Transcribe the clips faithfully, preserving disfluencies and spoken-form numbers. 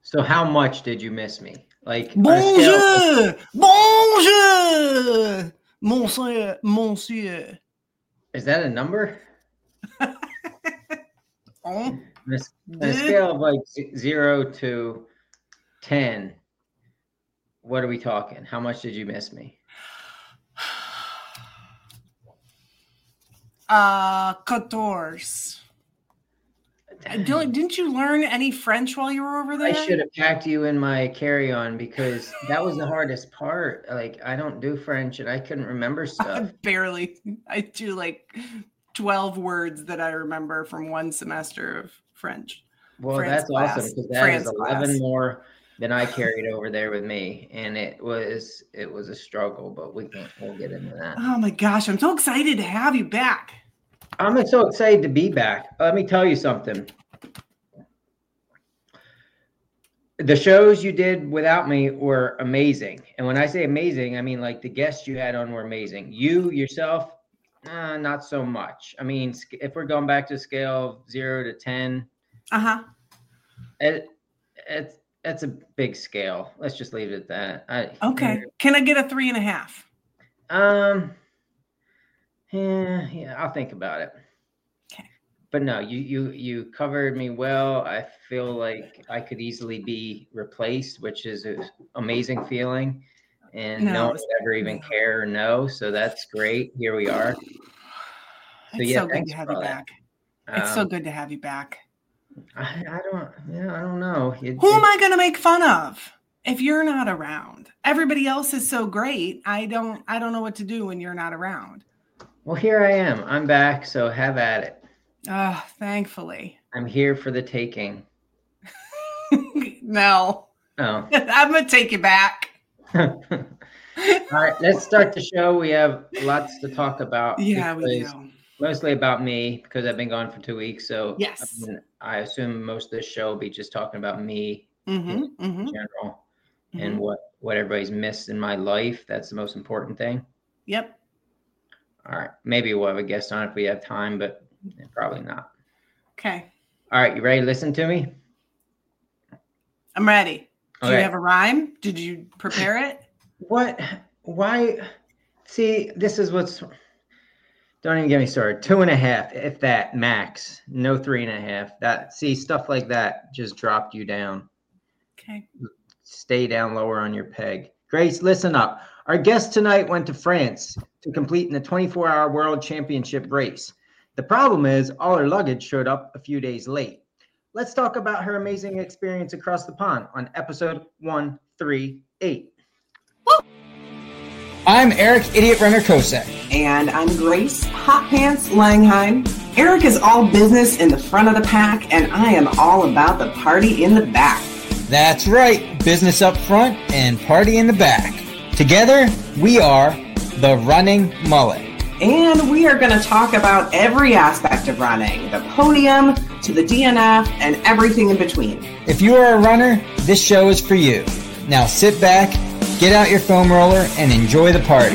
So how much did you miss me? Like on a scale Bonjour! Bonjour! Monsieur, monsieur. Is that a number? On On a, on a scale of like z- zero to ten, what are we talking? How much did you miss me? Uh, quatorze. Don't, didn't you learn any French while you were over there? I should have packed you in my carry-on because that was the hardest part. Like, I don't do French and I couldn't remember stuff. I barely. I do like twelve words that I remember from one semester of French. Well, France that's class. awesome because that France is eleven class. more than I carried over there with me, and it was it was a struggle. But we can we'll get into that. Oh my gosh, I'm so excited to have you back. I'm so excited to be back. Let me tell you something. The shows you did without me were amazing. And when I say amazing, I mean like the guests you had on were amazing. You yourself, uh, not so much. I mean, if we're going back to a scale of zero to ten, uh-huh. it, it's it's a big scale. Let's just leave it at that. I, okay. Can I get a three and a half? Um, yeah, yeah, I'll think about it. Okay. But no, you you you covered me well. I feel like I could easily be replaced, which is an amazing feeling. And no, no one would ever even care or know. So that's great. Here we are. So, it's yeah, so good to have you back. Um, it's so good to have you back. I, I don't, yeah, I don't know. It, Who it, am I going to make fun of if you're not around? Everybody else is so great. I don't, I don't know what to do when you're not around. Well, here I am. I'm back. So have at it. Oh, thankfully. I'm here for the taking. No. Oh. I'm going to take you back. All right, let's start the show. We have lots to talk about. Yeah, we do. Mostly about me because I've been gone for two weeks. So yes, I, mean, I assume most of this show will be just talking about me mm-hmm, in mm-hmm. general mm-hmm. and what, what everybody's missed in my life. That's the most important thing. Yep. All right. Maybe we'll have a guest on if we have time, but probably not. Okay. All right. You ready to listen to me? I'm ready. Do okay. you have a rhyme? Did you prepare it? What? Why? See, this is what's... Don't even get me started. Two and a half, if that, max. No three and a half. That see, stuff like that just dropped you down. Okay. Stay down lower on your peg. Grace, listen up. Our guest tonight went to France to compete in the twenty-four hour World Championship race. The problem is all her luggage showed up a few days late. Let's talk about her amazing experience across the pond on episode one thirty-eight. I'm Eric, Idiot Runner Kosek. And I'm Grace, Hot Pants Langheim. Eric is all business in the front of the pack, and I am all about the party in the back. That's right, business up front and party in the back. Together, we are the Running Mullet. And we are going to talk about every aspect of running, the podium to the D N F and everything in between. If you are a runner, this show is for you. Now sit back, get out your foam roller, and enjoy the party.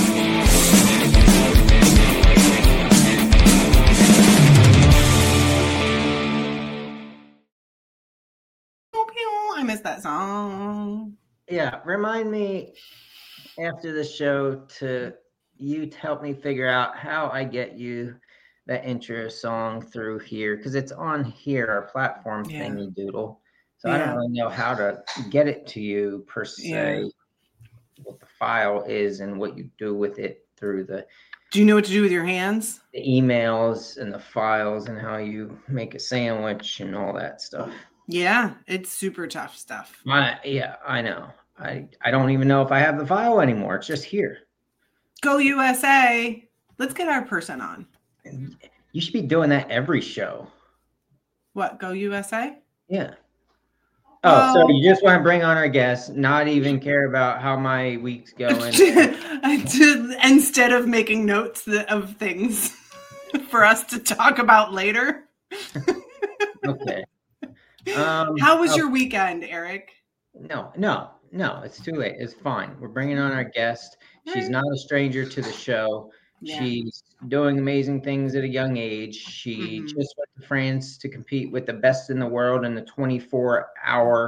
I missed that song. Yeah, remind me after the show to you to help me figure out how I get you that intro song through here, because it's on here, our platform yeah. thingy doodle. So yeah. I don't really know how to get it to you per se, yeah. what the file is and what you do with it through the... Do you know what to do with your hands? The emails and the files and how you make a sandwich and all that stuff. Yeah, it's super tough stuff. I, yeah, I know. I, I don't even know if I have the file anymore. It's just here. Go U S A. Let's get our person on. You should be doing that every show. What, Go U S A? Yeah. Oh, so you just want to bring on our guests, not even care about how my week's going. Instead of making notes of things for us to talk about later. Okay. Um, how was okay. your weekend, Eric? No, no, no, it's too late. It's fine. We're bringing on our guest. She's not a stranger to the show. Yeah. She's doing amazing things at a young age. She mm-hmm. just went to France to compete with the best in the world in the twenty-four hour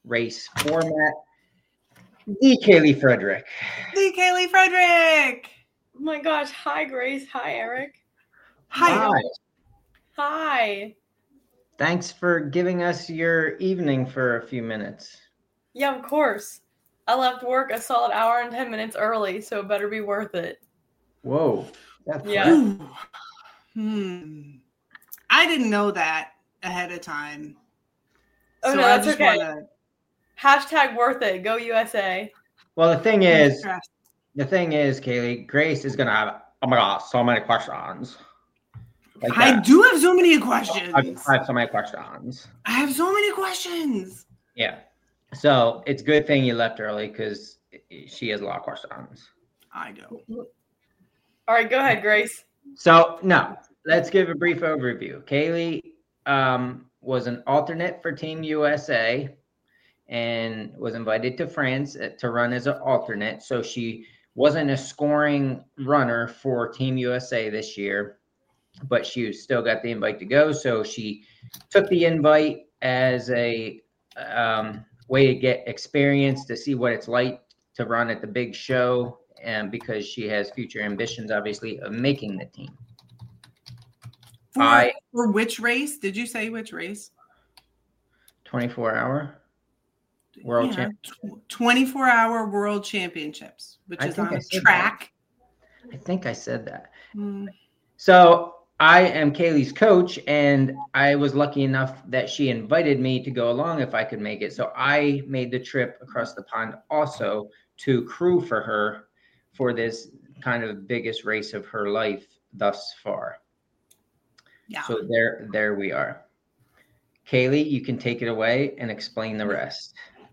race format. The Kaylee Frederick. The Kaylee Frederick. Oh my gosh. Hi, Grace. Hi, Eric. Hi. Hi. Hi. Thanks for giving us your evening for a few minutes. Yeah, of course. I left work a solid hour and ten minutes early, so it better be worth it. Whoa. That's Yeah. Ooh. Hmm. I didn't know that ahead of time. Oh, so no, I that's just okay. wanna Hashtag worth it. Go U S A. Well, the thing is, stress. the thing is, Kaylee, Grace is gonna have, oh my God, so many questions. Like I that. do have so many questions. I, I have so many questions. I have so many questions. Yeah. So it's a good thing you left early because she has a lot of questions. I do. All right, go ahead, Grace. So no, let's give a brief overview. Kaylee um, was an alternate for Team U S A and was invited to France to run as an alternate. So she wasn't a scoring runner for Team U S A this year, but she still got the invite to go. So she took the invite as a um, way to get experience, to see what it's like to run at the big show, and because she has future ambitions, obviously, of making the team. For, I- for which race? Did you say which race? twenty-four hour world Yeah, champ. tw- twenty-four hour world championships, which I is think on I a said track. I think I said that. Mm. So I am Kaylee's coach, and I was lucky enough that she invited me to go along if I could make it. So I made the trip across the pond also to crew for her for this kind of biggest race of her life thus far. Yeah. So there, there we are. Kaylee, you can take it away and explain the rest.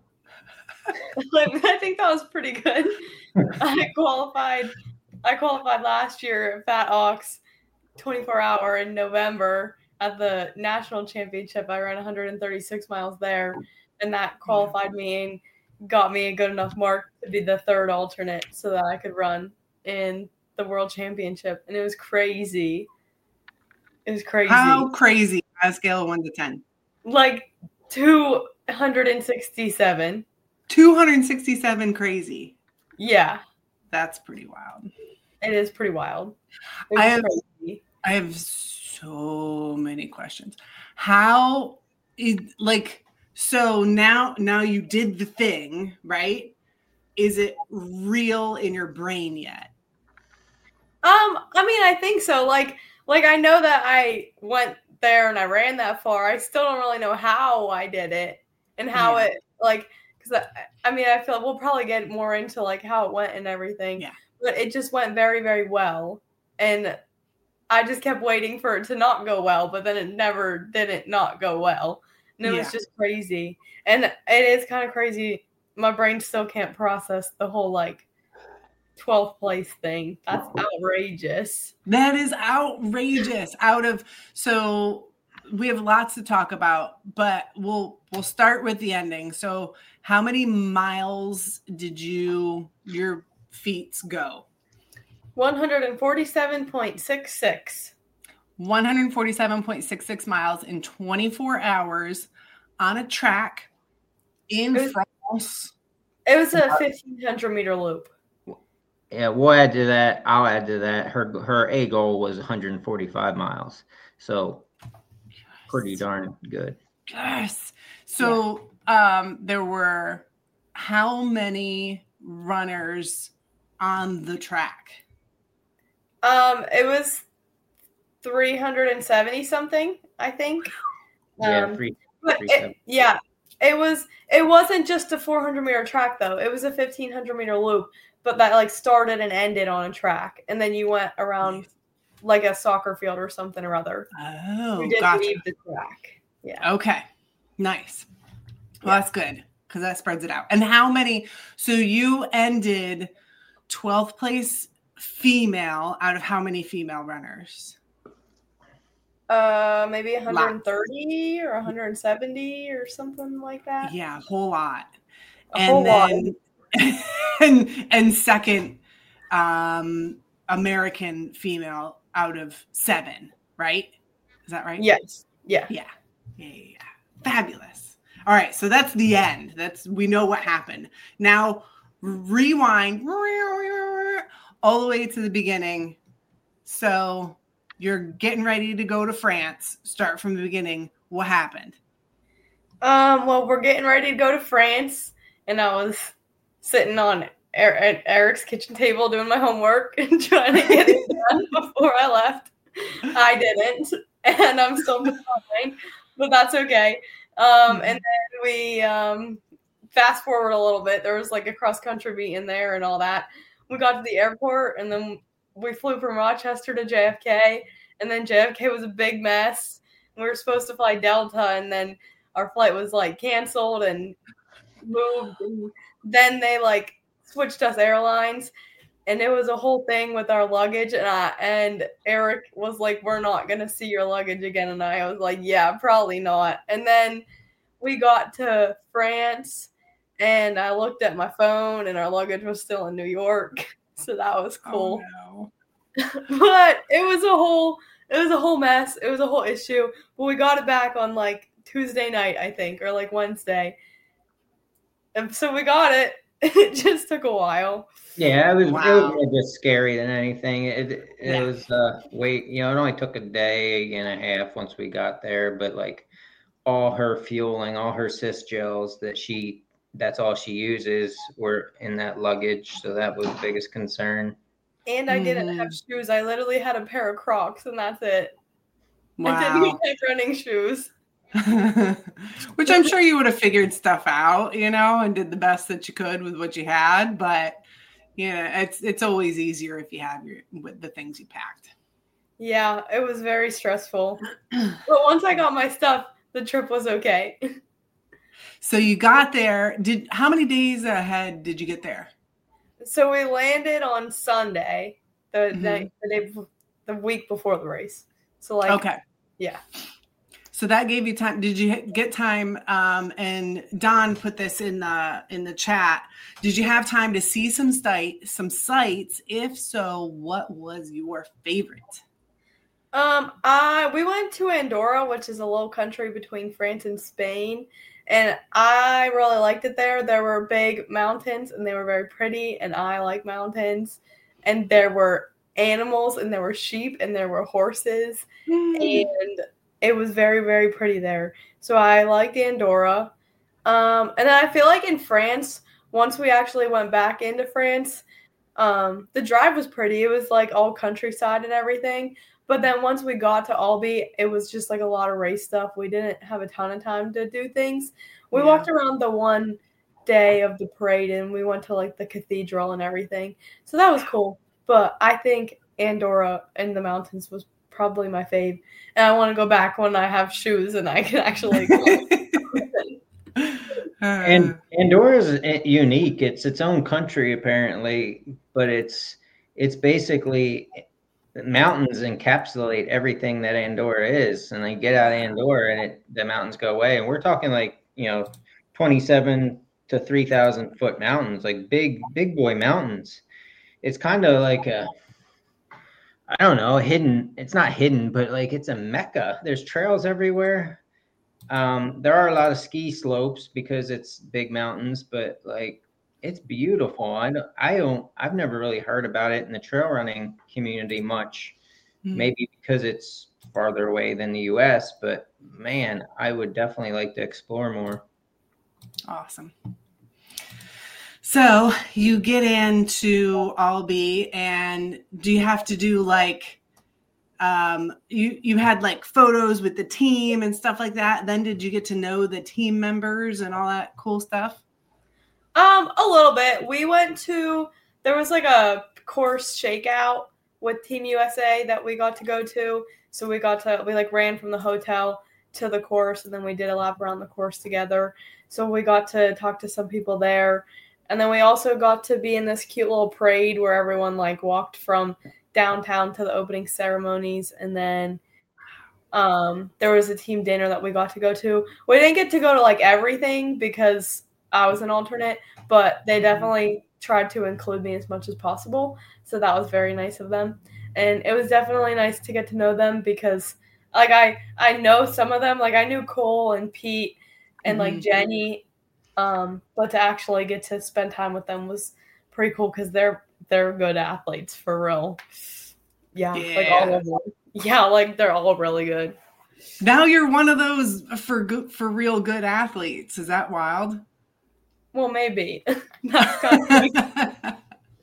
I think that was pretty good. I qualified. I qualified last year at Fat Ox, twenty-four hour in November at the national championship. I ran one hundred thirty-six miles there, and that qualified me and got me a good enough mark to be the third alternate, so that I could run in the world championship. And it was crazy. It was crazy. How crazy on a scale of one to ten? Like two hundred sixty-seven. two hundred sixty-seven crazy. Yeah, That's pretty wild. it is pretty wild. It I was have, crazy. I have so many questions. How is like so now now you did the thing, right? Is it real in your brain yet? Um, I mean, I think so. Like, like I know that I went there and I ran that far. I still don't really know how I did it and how Yeah. it like because I, I mean I feel we'll probably get more into like how it went and everything. Yeah. But it just went very very well, and I just kept waiting for it to not go well, but then it never didn't not go well, and it Yeah. was just crazy. And it is kind of crazy. My brain still can't process the whole like twelfth place thing. That's outrageous. That is outrageous. Out of so we have lots to talk about, but we'll we'll start with the ending. So how many miles did you your feet go? one hundred forty-seven point six six. one hundred forty-seven point six six miles in twenty-four hours on a track in It was- France. It was a fifteen hundred meter loop. Yeah, we'll add to that. I'll add to that. Her her A goal was one hundred forty-five miles, so pretty darn good. Yes. So um, there were how many runners on the track? Um, it was three hundred seventy something, I think. Yeah, Um, three. But three it, seven. yeah, it was. It wasn't just a four hundred meter track though. It was a fifteen hundred meter loop, but that like started and ended on a track, and then you went around like a soccer field or something or other. Oh, You didn't gotcha. leave the track. Yeah. Okay, nice. Well, that's good because that spreads it out. And how many? So you ended twelfth place female out of how many female runners? Uh, maybe one hundred thirty or one hundred seventy or something like that. Yeah, a whole lot. A and whole lot. then and and second, um, American female out of seven, right? Is that right? Yes. Yeah. Yeah. Yeah. yeah, yeah. Fabulous. All right, so that's the end. That's we know what happened. Now rewind all the way to the beginning. So you're getting ready to go to France. Start from the beginning. What happened? Um, well, we're getting ready to go to France, and I was sitting on er- at Eric's kitchen table doing my homework and trying to get it done before I left. I didn't, and I'm still behind, but that's okay. Um, and then we um, fast forward a little bit. There was like a cross country meet in there and all that. We got to the airport, and then we flew from Rochester to J F K, and then J F K was a big mess. We were supposed to fly Delta, and then our flight was like canceled and moved. And then they like switched us airlines, and it was a whole thing with our luggage. And I and Eric was like, "We're not gonna see your luggage again." And I was like, "Yeah, probably not." And then we got to France, and I looked at my phone, and our luggage was still in New York. So that was cool. Oh, no. But it was a whole it was a whole mess. It was a whole issue. But we got it back on like Tuesday night, I think, or like Wednesday. And so we got it. It just took a while. Yeah, it was, Wow. it was more just scary than anything. It it Yeah. was uh wait, you know, it only took a day and a half once we got there, but like all her fueling, all her sys gels that she that's all she uses were in that luggage, so that was the biggest concern. And I didn't Mhm. have shoes. I literally had a pair of Crocs, and that's it. I didn't Wow. even have running shoes. Which I'm sure you would have figured stuff out, you know, and did the best that you could with what you had. But yeah, it's it's always easier if you have your with the things you packed. Yeah, it was very stressful. But once I got my stuff, the trip was okay. So you got there. Did how many days ahead did you get there? So we landed on Sunday, the Mhm. night, the day, before, the week before the race. So like, Okay. yeah. So that gave you time. Did you get time? Um, and Don put this in the in the chat. Did you have time to see some site some sites? If so, what was your favorite? Um, I we went to Andorra, which is a little country between France and Spain, and I really liked it there. There were big mountains, and they were very pretty, and I like mountains. And there were animals, and there were sheep, and there were horses, and it was very, very pretty there. So I liked Andorra. Um, and I feel like in France, once we actually went back into France, um, the drive was pretty. It was like all countryside and everything. But then once we got to Albi, it was just like a lot of race stuff. We didn't have a ton of time to do things. We Yeah. walked around the one day of the parade, and we went to like the cathedral and everything. So that was cool. But I think Andorra and the mountains was probably my fave. And I want to go back when I have shoes and I can actually go. And Andorra is unique. It's its own country apparently, but it's it's basically mountains encapsulate everything that Andorra is. And they get out of Andorra and it, the mountains go away. And we're talking like, you know, twenty-seven to three thousand foot mountains, like big, big boy mountains. It's kind of like a, I don't know, hidden. It's not hidden, but like it's a mecca. There's trails everywhere. Um, there are a lot of ski slopes because it's big mountains, but like it's beautiful. I don't, I don't, I've never really heard about it in the trail running community much. Mm. Maybe because it's farther away than the U S, but man, I would definitely like to explore more. Awesome. So you get into Albi, and do you have to do like, um, you, you had like photos with the team and stuff like that. Then did you get to know the team members and all that cool stuff? Um, a little bit. We went to, there was like a course shakeout with Team U S A that we got to go to. So we got to, we like ran from the hotel to the course, and then we did a lap around the course together. So we got to talk to some people there. And then we also got to be in this cute little parade where everyone like walked from downtown to the opening ceremonies. And then um, there was a team dinner that we got to go to. We didn't get to go to like everything because I was an alternate, but they definitely tried to include me as much as possible. So that was very nice of them. And it was definitely nice to get to know them because like I, I know some of them, like I knew Cole and Pete and Mhm. like Jenny. Um, but to actually get to spend time with them was pretty cool because they're they're good athletes for real. Yeah, like all Yeah. of them. Yeah, like they're all really good. Now you're one of those for good, for real good athletes. Is that wild? Well, maybe. That's kind of crazy.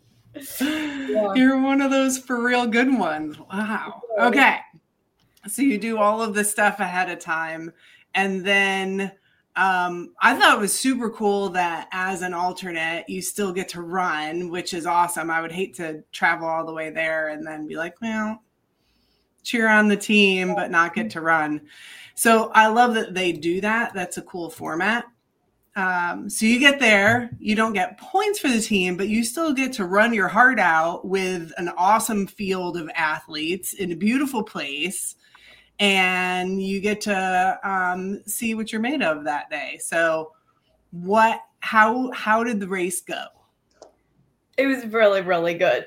Yeah. You're one of those for real good ones. Wow. Okay. So you do all of this stuff ahead of time. And then um, I thought it was super cool that as an alternate, you still get to run, which is awesome. I would hate to travel all the way there and then be like, well, cheer on the team, but not get to run. So I love that they do that. That's a cool format. Um, so you get there, you don't get points for the team, but you still get to run your heart out with an awesome field of athletes in a beautiful place. And you get to um, see what you're made of that day. So what, how, how did the race go? It was really, really good.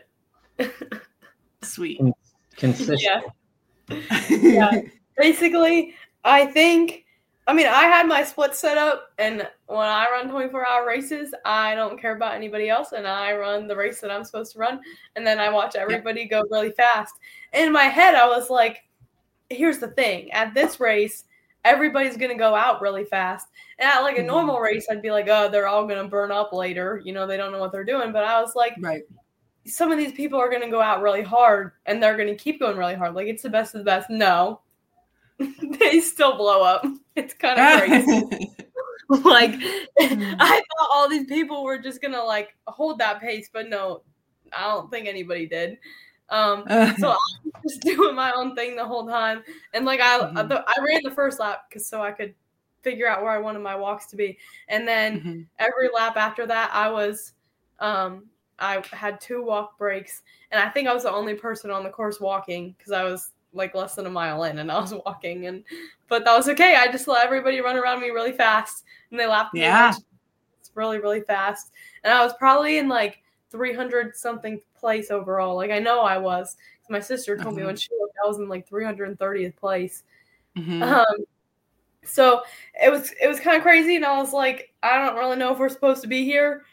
Sweet. Consistent. Yeah. Yeah. Basically, I think, I mean, I had my split set up, and when I run twenty-four hour races, I don't care about anybody else, and I run the race that I'm supposed to run, and then I watch everybody go really fast. And in my head, I was like, here's the thing. At this race, everybody's going to go out really fast. And at like a normal race, I'd be like, oh, they're all going to burn up later. You know, they don't know what they're doing. But I was like, right. Some of these people are going to go out really hard, and they're going to keep going really hard. Like, it's the best of the best. No. They still blow up. It's kind of crazy. Like, I thought all these people were just going to, like, hold that pace. But no, I don't think anybody did. Um, so I was just doing my own thing the whole time. And, like, I mm-hmm. I, I ran the first lap because so I could figure out where I wanted my walks to be. And then mm-hmm. every lap after that, I was um, – I had two walk breaks, and I think I was the only person on the course walking because I was like less than a mile in and I was walking, and but that was okay. I just let everybody run around me really fast, and they laughed. Yeah, me it's really really fast, and I was probably in like three hundred something place overall. Like I know I was. My sister told mm-hmm. me when she looked, I was in like three hundred thirtieth place. Mm-hmm. Um, so it was it was kind of crazy, and I was like, I don't really know if we're supposed to be here.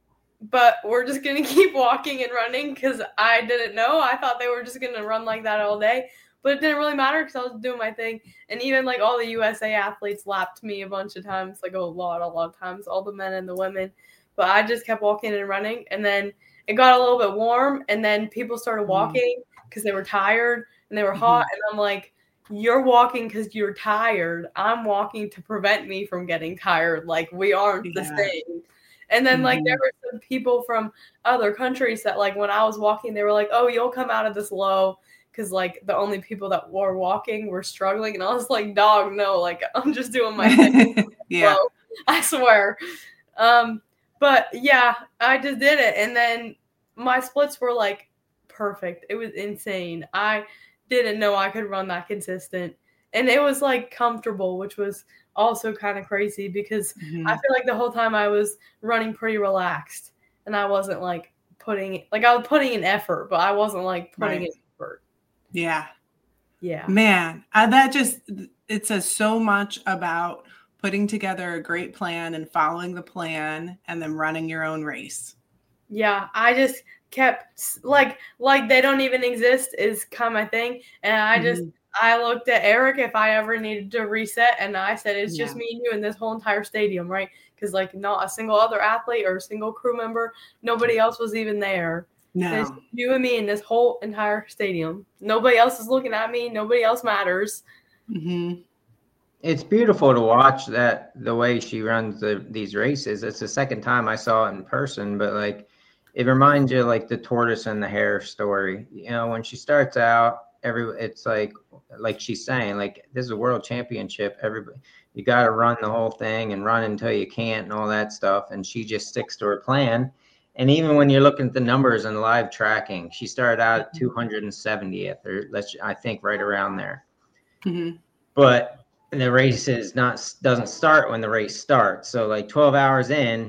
But we're just going to keep walking and running because I didn't know. I thought they were just going to run like that all day. But it didn't really matter because I was doing my thing. And even, like, all the U S A athletes lapped me a bunch of times, like a lot, a lot of times, all the men and the women. But I just kept walking and running. And then it got a little bit warm. And then people started walking because they were tired and they were hot. Mm-hmm. And I'm like, you're walking because you're tired. I'm walking to prevent me from getting tired. Like, we aren't yeah. the same. And then, like, there were some people from other countries that, like, when I was walking, they were like, oh, you'll come out of this low because, like, the only people that were walking were struggling. And I was like, dog, no, like, I'm just doing my thing. Yeah. Low, I swear. Um, but, yeah, I just did it. And then my splits were, like, perfect. It was insane. I didn't know I could run that consistent. And it was, like, comfortable, which was – also kind of crazy because mm-hmm. I feel like the whole time I was running pretty relaxed and I wasn't like putting like I was putting in effort, but I wasn't like putting right. in effort. Yeah. Yeah. Man, I, that just, it says so much about putting together a great plan and following the plan and then running your own race. Yeah. I just kept like, like they don't even exist is kind of my thing. And I just, mm-hmm. I looked at Eric if I ever needed to reset, and I said, it's yeah. just me and you in this whole entire stadium, right? Because, like, not a single other athlete or a single crew member, nobody else was even there. No. It's you and me in this whole entire stadium. Nobody else is looking at me. Nobody else matters. Mm-hmm. It's beautiful to watch that, the way she runs the, these races. It's the second time I saw it in person, but, like, it reminds you, like, the tortoise and the hare story. You know, when she starts out, every it's like, like she's saying, like, this is a world championship. Everybody, you got to run the whole thing and run until you can't and all that stuff. And she just sticks to her plan. And even when you're looking at the numbers and live tracking, she started out at two hundred seventieth, or let's, I think right around there. Mm-hmm. But the race is not, doesn't start when the race starts. So like twelve hours in,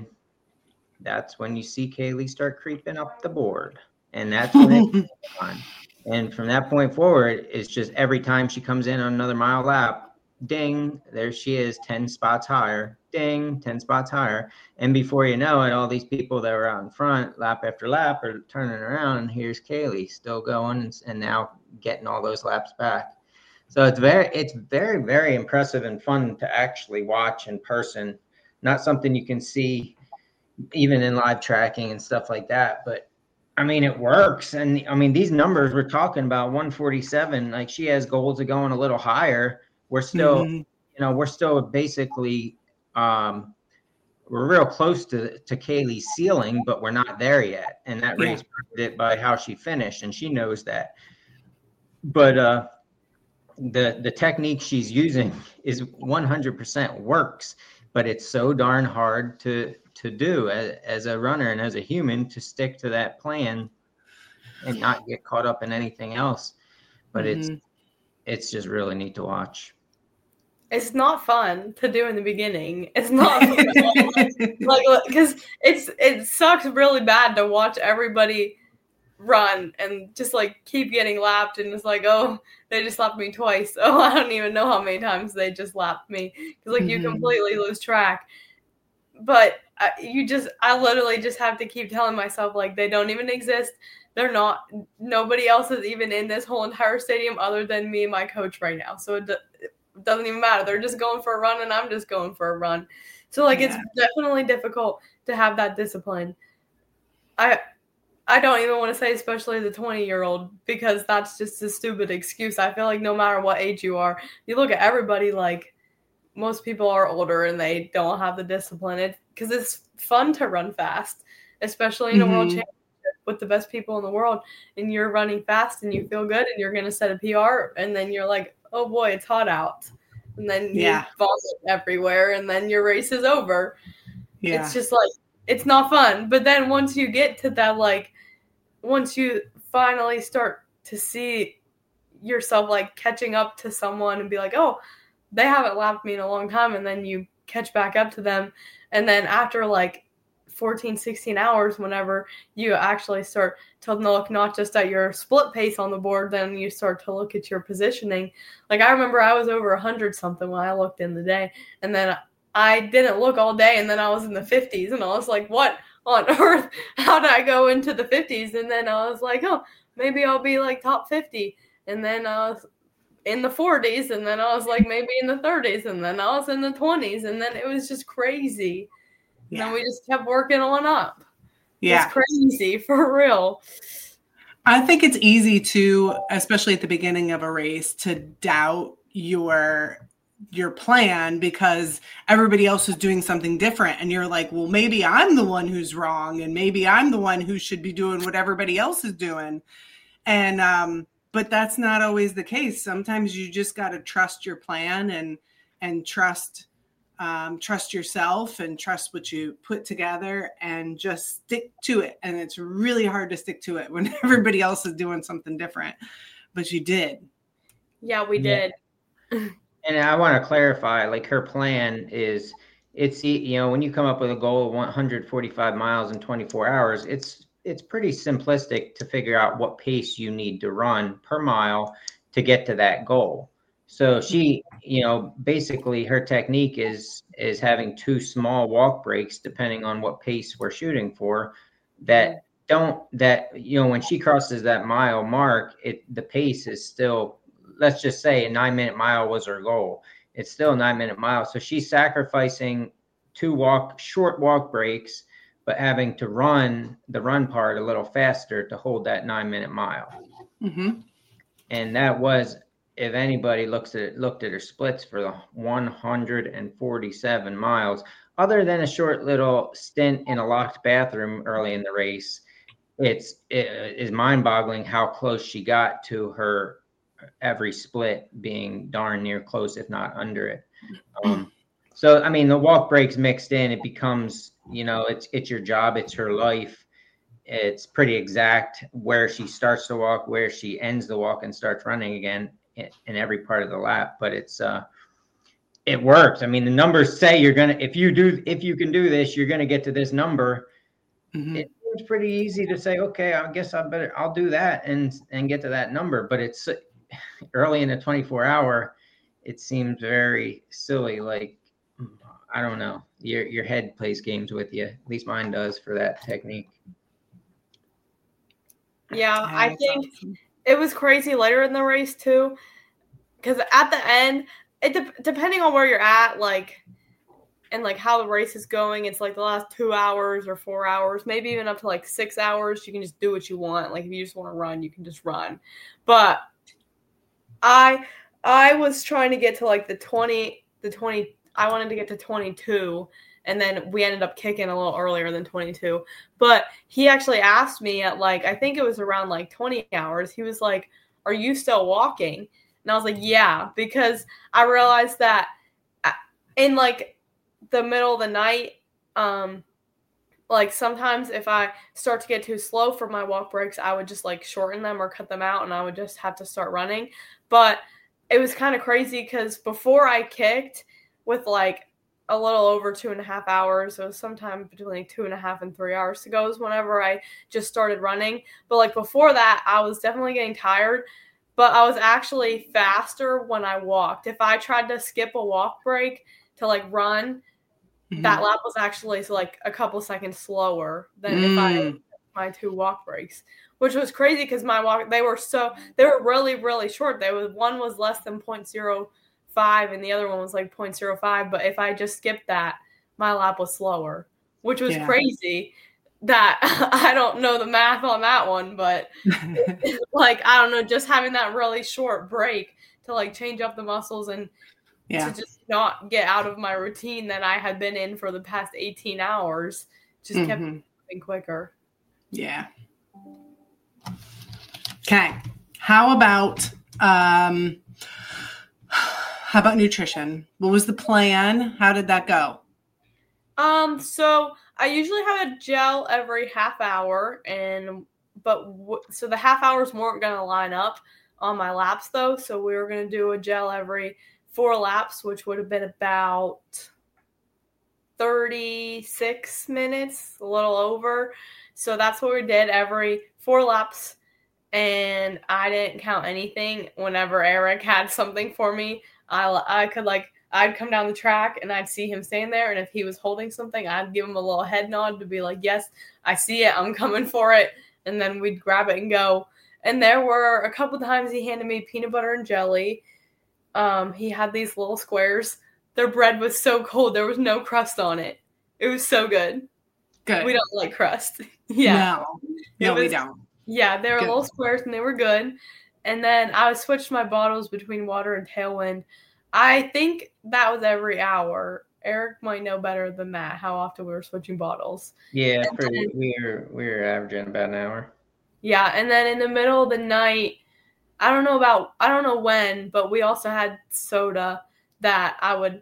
that's when you see Kaylee start creeping up the board. And that's when it's on. And from that point forward, it's just every time she comes in on another mile lap, ding, there she is, ten spots higher, ding, ten spots higher. And before you know it, all these people that were out in front, lap after lap, are turning around, and here's Kaylee still going and, and now getting all those laps back. So it's very, it's very, very impressive and fun to actually watch in person. Not something you can see even in live tracking and stuff like that. But I mean, it works. And I mean, these numbers we're talking about, one forty-seven, like she has goals of going a little higher. We're still, mm-hmm. you know, we're still basically, um, we're real close to, to Kaylee's ceiling, but we're not there yet. And that race proved it by how she finished, and she knows that. But uh, the the technique she's using is one hundred percent works, but it's so darn hard to to do as, as a runner and as a human, to stick to that plan and not get caught up in anything else. But mm-hmm. it's it's just really neat to watch. It's not fun to do in the beginning. It's not fun. like because it's it sucks really bad to watch everybody run and just like keep getting lapped, and it's like, oh, they just lapped me twice. Oh, I don't even know how many times they just lapped me, because like mm-hmm. you completely lose track. But I, you just, I literally just have to keep telling myself, like, they don't even exist. They're not, nobody else is even in this whole entire stadium other than me and my coach right now. So it, it doesn't even matter. They're just going for a run, and I'm just going for a run. So like, yeah. It's definitely difficult to have that discipline. I, I don't even want to say especially the twenty-year-old, because that's just a stupid excuse. I feel like no matter what age you are, you look at everybody, like most people are older and they don't have the discipline. It because it's fun to run fast, especially in a mm-hmm. world championship with the best people in the world, and you're running fast and you feel good and you're going to set a P R, and then you're like, oh boy, it's hot out. And then you yeah. vomit everywhere, and then your race is over. Yeah. It's just like, it's not fun. But then once you get to that, like, once you finally start to see yourself like catching up to someone and be like, oh, they haven't lapped me in a long time, and then you catch back up to them. And then after like fourteen, sixteen hours, whenever you actually start to look not just at your split pace on the board, then you start to look at your positioning. Like I remember I was over one hundred something when I looked in the day, and then I didn't look all day, and then I was in the fifties, and I was like, what on earth? How did I go into the fifties? And then I was like, oh, maybe I'll be like top fifty. And then I was in the forties, and then I was like maybe in the thirties, and then I was in the twenties, and then it was just crazy. Yeah. And then we just kept working on up. Yeah. It's crazy, for real. I think it's easy to, especially at the beginning of a race, to doubt your your plan because everybody else is doing something different, and you're like, well, maybe I'm the one who's wrong, and maybe I'm the one who should be doing what everybody else is doing. And um but that's not always the case. Sometimes you just got to trust your plan and and trust um trust yourself and trust what you put together and just stick to it. And it's really hard to stick to it when everybody else is doing something different, but you did. Yeah, we did. Yeah. And I want to clarify, like her plan is, it's, you know, when you come up with a goal of one hundred forty-five miles in twenty-four hours, it's it's pretty simplistic to figure out what pace you need to run per mile to get to that goal. So she, you know, basically her technique is is having two small walk breaks depending on what pace we're shooting for, that don't, that, you know, when she crosses that mile mark, it the pace is still, let's just say a nine minute mile was her goal. It's still a nine minute mile. So she's sacrificing two walk, short walk breaks, but having to run the run part a little faster to hold that nine minute mile. Mm-hmm. And that was, if anybody looks at it, looked at her splits for the one hundred forty-seven miles, other than a short little stint in a locked bathroom early in the race, it's, it is mind boggling how close she got to her every split being darn near close, if not under it. Um, so, I mean, the walk breaks mixed in, it becomes, you know, it's, it's your job. It's her life. It's pretty exact where she starts to walk, where she ends the walk and starts running again in, in every part of the lap. But it's, uh, it works. I mean, the numbers say you're going to, if you do, if you can do this, you're going to get to this number. Mm-hmm. It, it's pretty easy to say, okay, I guess I better, I'll do that and, and get to that number. But it's early in the twenty-four hour, it seems very silly. Like, I don't know. Your your head plays games with you. At least mine does for that technique. Yeah, I think it was crazy later in the race too, because at the end, it de- depending on where you're at, like, and like how the race is going, it's like the last two hours or four hours, maybe even up to like six hours. You can just do what you want. Like if you just want to run, you can just run. But I I was trying to get to like the twenty, the twenty. I wanted to get to twenty-two, and then we ended up kicking a little earlier than twenty-two. But he actually asked me at like, I think it was around like twenty hours. He was like, "Are you still walking?" And I was like, "Yeah," because I realized that in like the middle of the night, um, like sometimes if I start to get too slow for my walk breaks, I would just like shorten them or cut them out, and I would just have to start running. But it was kind of crazy because before I kicked with like a little over two and a half hours, it was sometime between two and a half and three hours to go is whenever I just started running. But like before that, I was definitely getting tired, but I was actually faster when I walked. If I tried to skip a walk break to like run, mm-hmm. that lap was actually like a couple seconds slower than mm. if I my two walk breaks, which was crazy because my walk, they were so, they were really, really short. They was, one was less than zero point zero five and the other one was like zero point zero five. But if I just skipped that, my lap was slower, which was yeah. crazy that I don't know the math on that one, but like, I don't know, just having that really short break to like change up the muscles and yeah. to just not get out of my routine that I had been in for the past eighteen hours, just mm-hmm. kept moving quicker. Yeah. Okay. How about, um, how about nutrition? What was the plan? How did that go? Um, so I usually have a gel every half hour, and but w- so the half hours weren't going to line up on my laps though. So we were going to do a gel every four laps, which would have been about thirty-six minutes, a little over. So that's what we did every four laps. And I didn't count anything. Whenever Eric had something for me, I, I could like, I'd come down the track and I'd see him standing there. And if he was holding something, I'd give him a little head nod to be like, yes, I see it. I'm coming for it. And then we'd grab it and go. And there were a couple times he handed me peanut butter and jelly. Um, he had these little squares. Their bread was so cold. There was no crust on it. It was so good. Good. We don't like crust. Yeah. No, no was, we don't. Yeah, they were good. Little squares and they were good. And then I switched my bottles between water and Tailwind. I think that was every hour. Eric might know better than that, how often we were switching bottles. Yeah, pretty, then, we were we were averaging about an hour. Yeah, and then in the middle of the night, I don't know about, I don't know when, but we also had soda that I would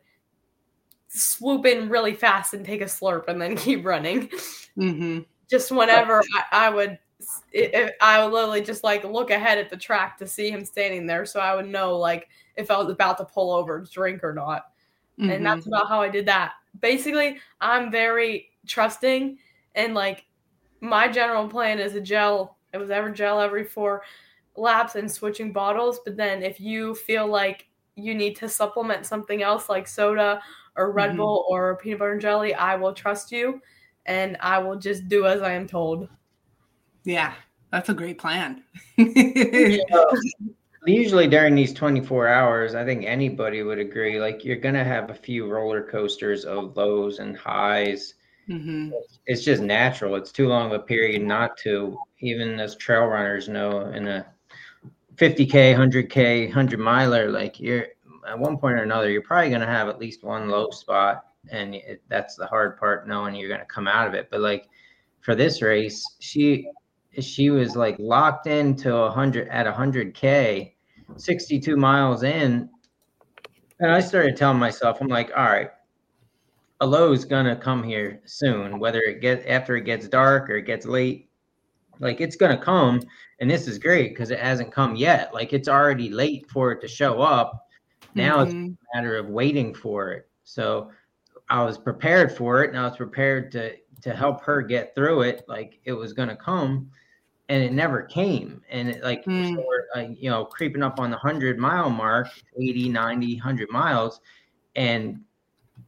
swoop in really fast and take a slurp and then keep running. Mm-hmm. Just whenever I, I would, it, I would literally just like look ahead at the track to see him standing there, so I would know like if I was about to pull over to drink or not. Mm-hmm. And that's about how I did that. Basically, I'm very trusting, and like my general plan is a gel. It was ever gel every four laps and switching bottles. But then if you feel like you need to supplement something else like soda or Red mm-hmm. Bull or peanut butter and jelly, I will trust you and I will just do as I am told. Yeah, that's a great plan. Yeah. Usually during these twenty-four hours, I think anybody would agree, like you're going to have a few roller coasters of lows and highs. Mm-hmm. It's just natural. It's too long of a period not to. Even as trail runners know, in a fifty K, one hundred K, one hundred miler, like you're at one point or another, you're probably going to have at least one low spot. And it, that's the hard part, knowing you're going to come out of it. But like for this race, she she was like locked into one hundred at one hundred K, sixty-two miles in. And I started telling myself, I'm like, all right, a low is going to come here soon, whether it gets after it gets dark or it gets late. Like it's going to come. And this is great because it hasn't come yet. Like it's already late for it to show up. Now mm-hmm. it's a matter of waiting for it. So I was prepared for it, and I was prepared to to help her get through it. Like it was going to come, and it never came. And it like, mm. so we're, uh, you know, creeping up on the hundred mile mark, eighty, ninety, one hundred miles. And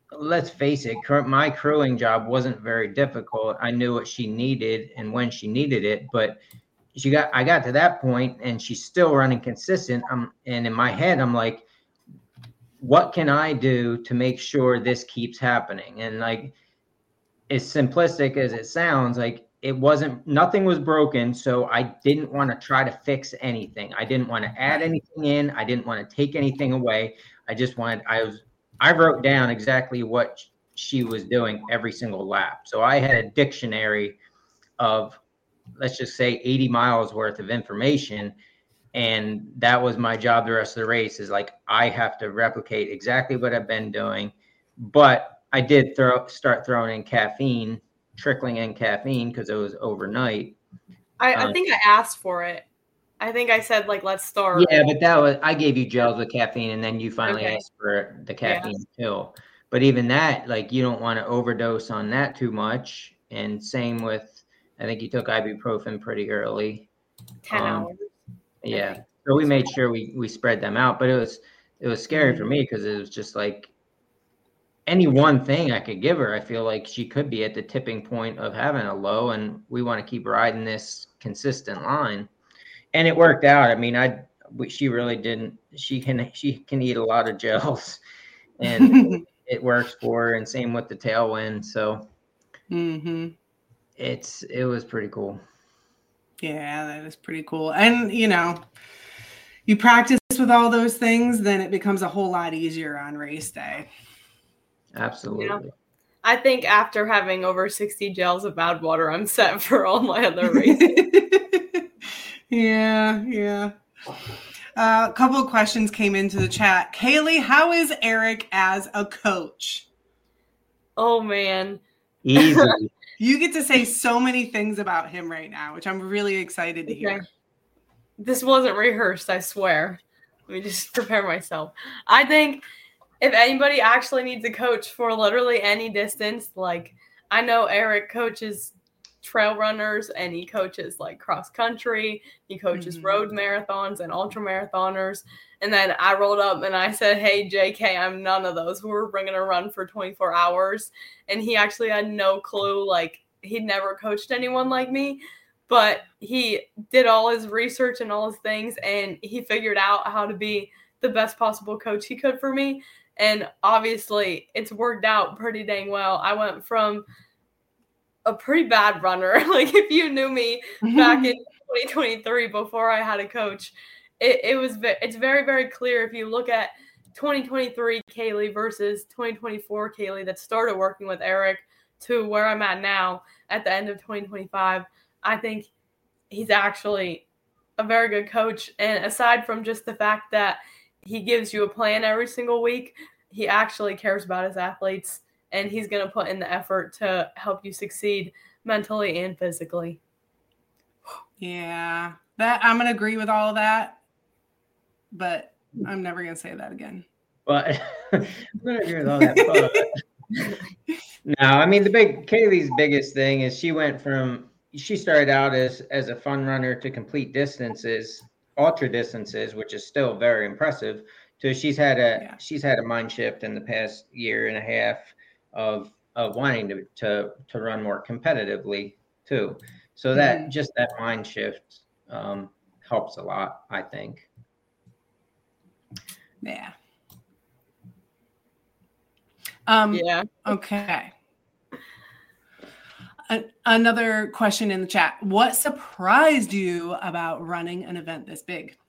let's face it, my crewing job wasn't very difficult. I knew what she needed and when she needed it, but she got, I got to that point and she's still running consistent. Um, and in my head, I'm like, what can I do to make sure this keeps happening? And like, as simplistic as it sounds, like it wasn't, nothing was broken. So I didn't want to try to fix anything. I didn't want to add anything in. I didn't want to take anything away. I just wanted, I was, I wrote down exactly what she was doing every single lap. So I had a dictionary of, let's just say eighty miles worth of information. And that was my job the rest of the race, is like, I have to replicate exactly what I've been doing. But I did throw start throwing in caffeine, trickling in caffeine because it was overnight. I, I um, think I asked for it. I think I said, like, let's start. Yeah, but that was, I gave you gels with caffeine and then you finally Okay. asked for the caffeine pill. But even that, like, you don't want to overdose on that too much. And same with, I think you took ibuprofen pretty early. ten Um, hours. Yeah. Okay. So we made sure we, we spread them out, but it was, it was scary for me because it was just like any one thing I could give her. I feel like she could be at the tipping point of having a low, and we want to keep riding this consistent line. And it worked out. I mean, I, she really didn't, she can, she can eat a lot of gels and it works for her, and same with the tailwind. So mm-hmm. it's, it was pretty cool. Yeah, that is pretty cool. And, you know, you practice with all those things, then it becomes a whole lot easier on race day. Absolutely. Yeah. I think after having over sixty gels of bad water, I'm set for all my other races. yeah, yeah. Uh, a couple of questions came into the chat. Kaylee, how is Eric as a coach? Oh, man. Easy. You get to say so many things about him right now, which I'm really excited to Okay. hear. This wasn't rehearsed, I swear. Let me just prepare myself. I think if anybody actually needs a coach for literally any distance, like, I know Eric coaches trail runners and he coaches like cross country, he coaches Mm-hmm. road marathons and ultra marathoners. And then I rolled up and I said, hey, J K, I'm none of those. We're bringing a run for twenty-four hours. And he actually had no clue. Like, he'd never coached anyone like me, but he did all his research and all his things, and he figured out how to be the best possible coach he could for me. And obviously it's worked out pretty dang well. I went from a pretty bad runner. Like, if you knew me back in twenty twenty-three before I had a coach, it, it was, it's very, very clear. If you look at twenty twenty-three Kaylee versus twenty twenty-four Kaylee that started working with Eric to where I'm at now at the end of twenty twenty-five, I think he's actually a very good coach. And aside from just the fact that he gives you a plan every single week, he actually cares about his athletes, and he's going to put in the effort to help you succeed mentally and physically. Yeah, that I'm going to agree with all of that, but I'm never going to say that again. But I'm gonna agree with all that. But, no, I mean, the big Kaylee's biggest thing is she went from, she started out as as a fun runner to complete distances, ultra distances, which is still very impressive. So she's had a Yeah. she's had a mind shift in the past year and a half of of wanting to to to run more competitively too. So that Mhm. just that mind shift um, helps a lot, I think. Yeah. Um, Yeah. Okay. A- another question in the chat. What surprised you about running an event this big?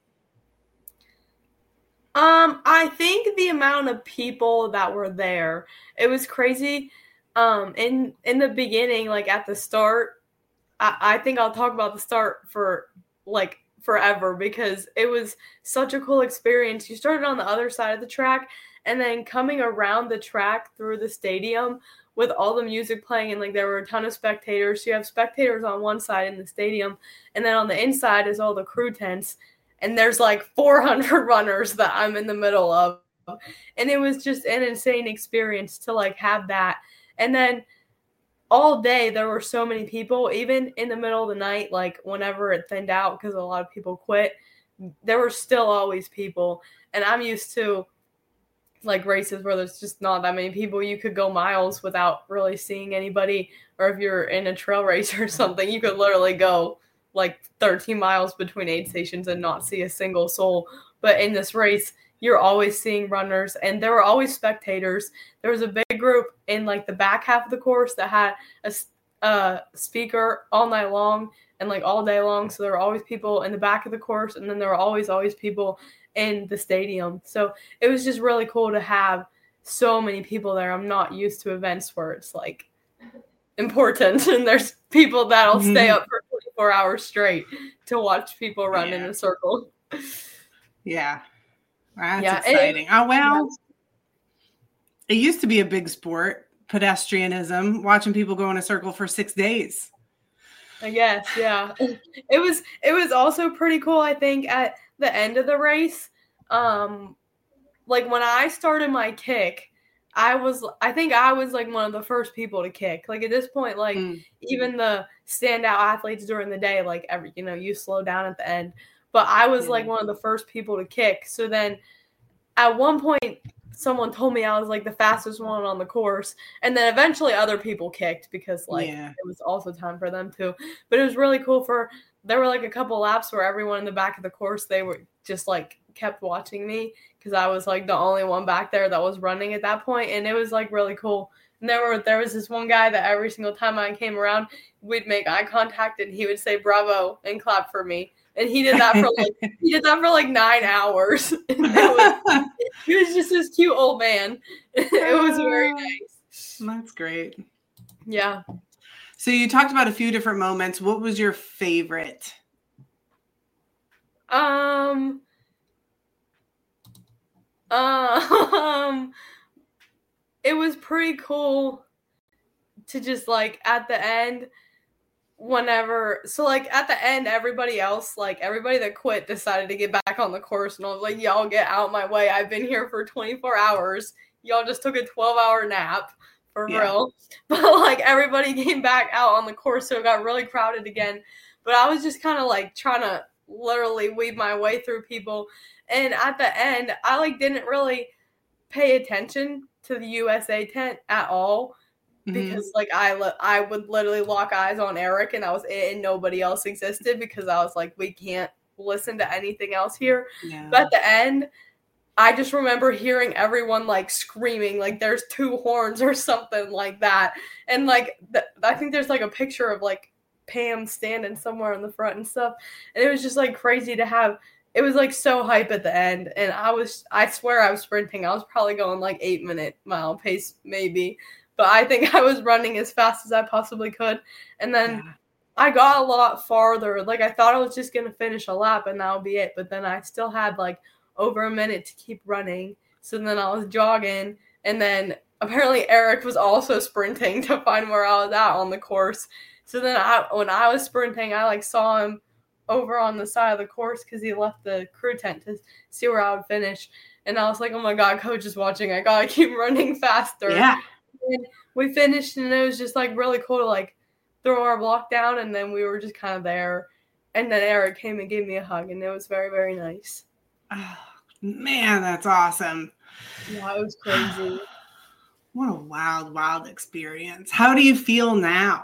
Um, I think the amount of people that were there, it was crazy. Um, in in the beginning, like at the start, I, I think I'll talk about the start for like forever because it was such a cool experience. You started on the other side of the track, and then coming around the track through the stadium with all the music playing, and like there were a ton of spectators. So you have spectators on one side in the stadium, and then on the inside is all the crew tents. And there's like four hundred runners that I'm in the middle of. And it was just an insane experience to like have that. And then all day there were so many people, even in the middle of the night, like whenever it thinned out because a lot of people quit, there were still always people. And I'm used to like races where there's just not that many people, you could go miles without really seeing anybody. Or if you're in a trail race or something, you could literally go like thirteen miles between aid stations and not see a single soul. But in this race, you're always seeing runners, and there were always spectators. There was a big group in like the back half of the course that had a, a speaker all night long and like all day long. So there were always people in the back of the course, and then there were always, always people in the stadium. So it was just really cool to have so many people there. I'm not used to events where it's like important and there's people that'll stay up for twenty-four hours straight to watch people run yeah. in a circle. Yeah. That's yeah, exciting. It, oh, well, it used to be a big sport, pedestrianism, watching people go in a circle for six days. I guess, yeah. It was it was also pretty cool, I think, at the end of the race. Um, like when I started my kick, I was I think I was like one of the first people to kick. Like at this point, like mm. even the standout athletes during the day, like every you know, you slow down at the end. But I was yeah. like one of the first people to kick. So then at one point, someone told me I was like the fastest one on the course. And then eventually other people kicked because like yeah. it was also time for them too. But it was really cool for, there were like a couple laps where everyone in the back of the course, they were just like kept watching me because I was like the only one back there that was running at that point. And it was like really cool. And there were there was this one guy that every single time I came around, we'd make eye contact and he would say bravo and clap for me. And he did that for like he did that for like nine hours. It was, he was just this cute old man. It was very nice. That's great. Yeah. So you talked about a few different moments. What was your favorite? Um. Um. It was pretty cool to just like at the end. Whenever, so like at the end, everybody else, like everybody that quit decided to get back on the course, and I was like, y'all get out my way. I've been here for twenty-four hours. Y'all just took a twelve hour nap for yeah. real. But like everybody came back out on the course, so it got really crowded again. But I was just kind of like trying to literally weave my way through people. And at the end, I like didn't really pay attention to the U S A tent at all. Because mm-hmm. like I li- I would literally lock eyes on Eric and that was it and nobody else existed because I was like, we can't listen to anything else here. Yeah. But at the end, I just remember hearing everyone like screaming like there's two horns or something like that. And like th- I think there's like a picture of like Pam standing somewhere in the front and stuff. And it was just like crazy to have. It was like so hype at the end. And I was, I swear I was sprinting. I was probably going like eight minute mile pace maybe. But I think I was running as fast as I possibly could. And then yeah. I got a lot farther. Like, I thought I was just going to finish a lap and that would be it. But then I still had, like, over a minute to keep running. So then I was jogging. And then apparently Eric was also sprinting to find where I was at on the course. So then I, when I was sprinting, I, like, saw him over on the side of the course because he left the crew tent to see where I would finish. And I was like, oh, my God, coach is watching. I got to keep running faster. Yeah. And we finished, and it was just, like, really cool to, like, throw our block down, and then we were just kind of there. And then Eric came and gave me a hug, and it was very, very nice. Oh, man, that's awesome. Yeah, it was crazy. What a wild, wild experience. How do you feel now?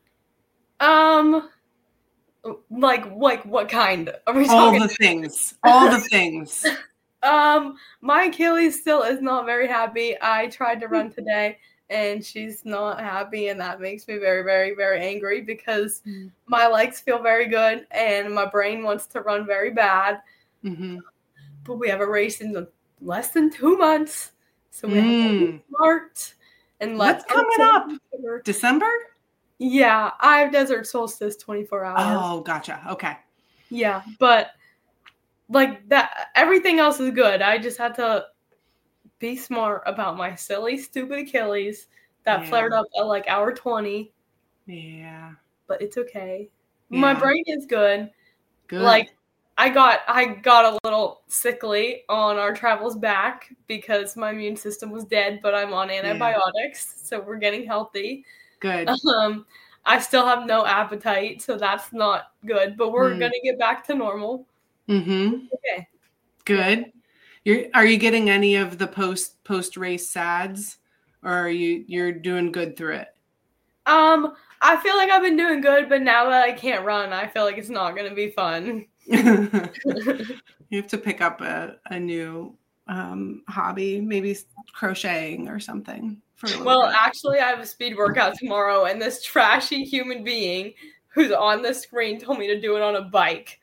Um, like, like what kind? Are we All talking the things. All the things. Um, my Achilles still is not very happy. I tried to run today, and she's not happy, and that makes me very, very, very angry because mm. my legs feel very good, and my brain wants to run very bad. Mm-hmm. But we have a race in the, less than two months, so we mm. have to be smart. And What's coming up? December? Yeah, I have Desert Solstice twenty-four hours. Oh, gotcha. Okay. Yeah, but like that, everything else is good. I just had to be smart about my silly, stupid Achilles that yeah. flared up at like hour twenty. Yeah. But it's okay. Yeah. My brain is good. Good. Like I got I got a little sickly on our travels back because my immune system was dead, but I'm on antibiotics, yeah. so we're getting healthy. Good. Um, I still have no appetite, so that's not good, but we're mm. going to get back to normal. Mm-hmm. Okay. Good. You're, are you getting any of the post post race sads, or are you you're doing good through it? Um, I feel like I've been doing good, but now that I can't run, I feel like it's not going to be fun. You have to pick up a, a new um, hobby, maybe crocheting or something. For a well, bit. Actually, I have a speed workout tomorrow, and this trashy human being who's on the screen told me to do it on a bike.